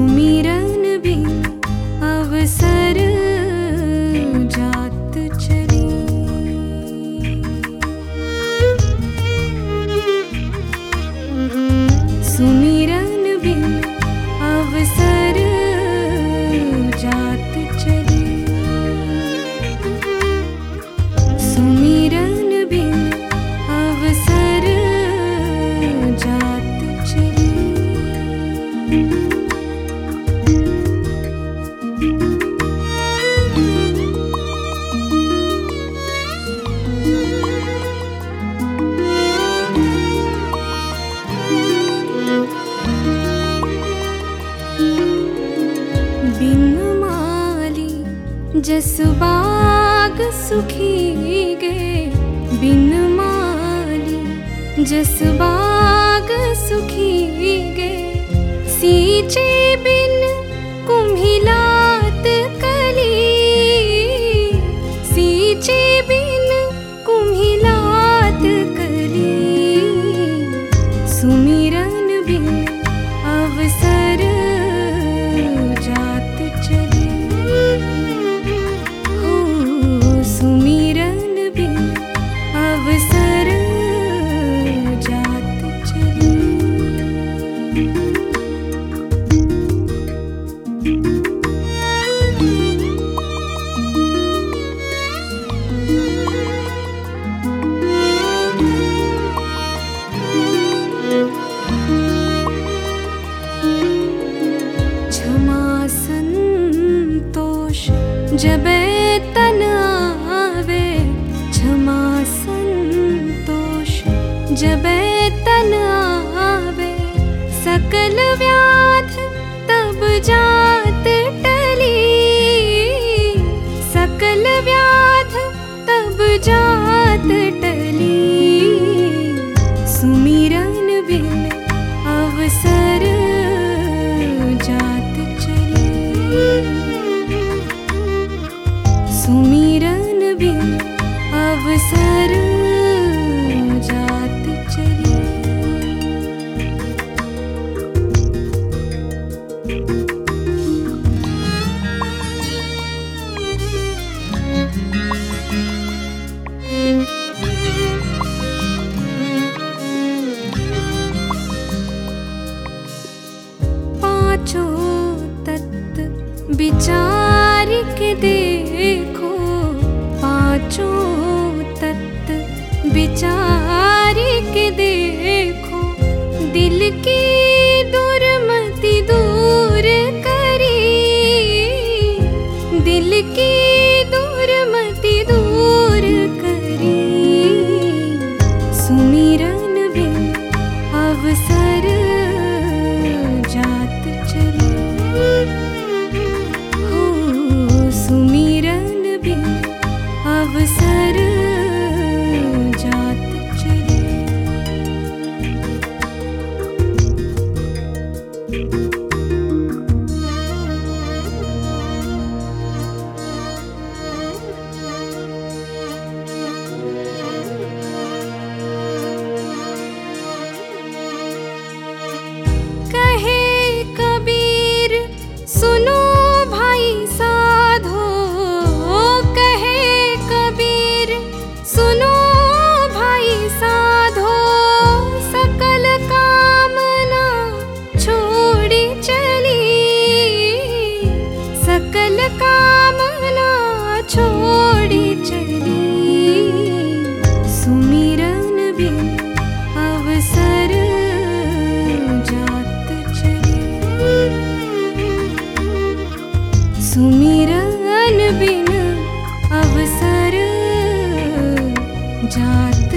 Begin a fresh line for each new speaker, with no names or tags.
सुमिरन बिन अवसर जात चली। सुमिरन बिन अवसर जात चली। सुमिरन बिन अवसर जात चली। बिन माली जस बाग सुखी गे। बिन माली जस बाग सुखी गे। सींचे बिन कुम्हिलात कली। सींचे बिन कुम्हिलात कली। सुमिरन बिन अवसर जात चली। हो सुमिरन बिन अवसर जात चली। क्षमा संतोष जबै तन आवे। क्षमा संतोष जबै तन आवे। सकल व्याध तब जात टली। सकल व्याध तब जात टली। सुमिरन बिन अवसर जात चली। सुमिरन बिन अवसर जात चली। पांचों तत्व विचार के देखो। पांचों तत्व विचार के देखो। दिल की दुर्मति दूर करी। दिल की दुर्मति दूर करी। सुमिरन बिन अवसर जात चली। हो सुमिरन बिन अवसर जात चली। कहे कबीर सुनो भाई साधो। कहे कबीर सुनो भाई साधो। सकल कामना छोड़ी चली। सकल कामना छोड़ी चली। सुमिरन बिन अवसर जात चली। सुमिरन बिन अवसर जात